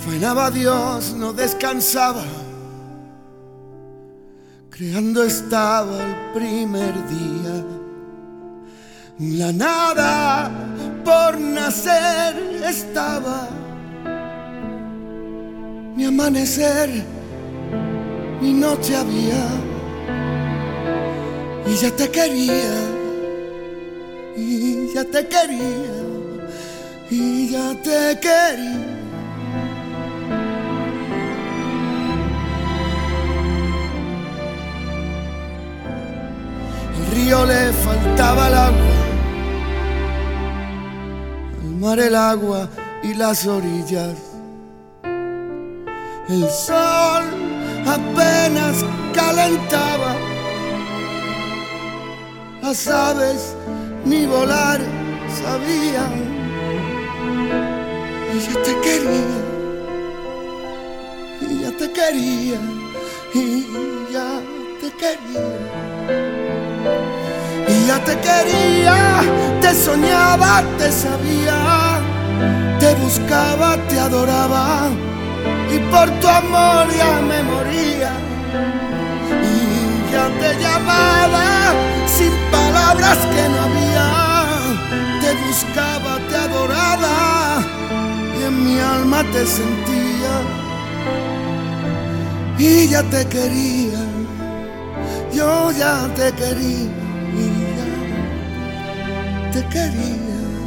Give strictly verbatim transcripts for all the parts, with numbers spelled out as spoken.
Faenaba Dios, no descansaba, creando estaba el primer día. La nada por nacer estaba, ni amanecer ni noche había. Y ya te quería, y ya te quería, y ya te quería. El río le faltaba el agua, al mar el agua y las orillas. El sol apenas calentaba, las aves ni volar sabían. Y ya te quería, y ya te quería, y ya te quería. Y ya te quería, te soñaba, te sabía, te buscaba, te adoraba, y por tu amor ya me moría. Y ya te llamaba sin palabras que no había, te buscaba, te adoraba, y en mi alma te sentía. Y ya te quería, yo ya te quería, y ya te quería.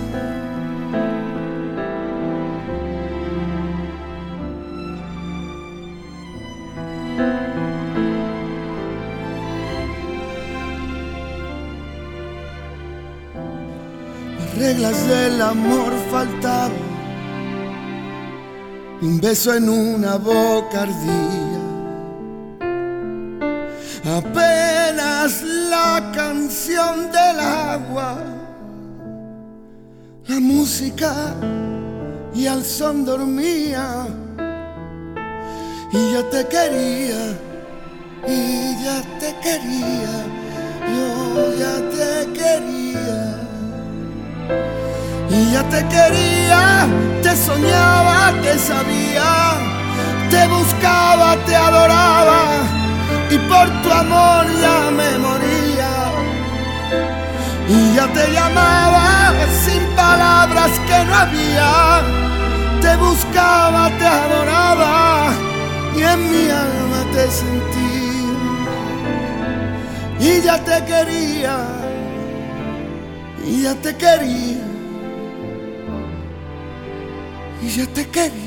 Las reglas del amor faltaban, un beso en una boca ardía. Apenas la canción del agua, la música y al son dormía. Y ya te quería, y ya te quería, yo ya te quería. Y ya te quería, te soñaba, te sabía, te buscaba, te adoraba, y por tu amor ya me moría. Y ya te llamaba sin palabras que no había, te buscaba, te adoraba, y en mi alma te sentí. Y ya te quería, y ya te quería, y ya te quería.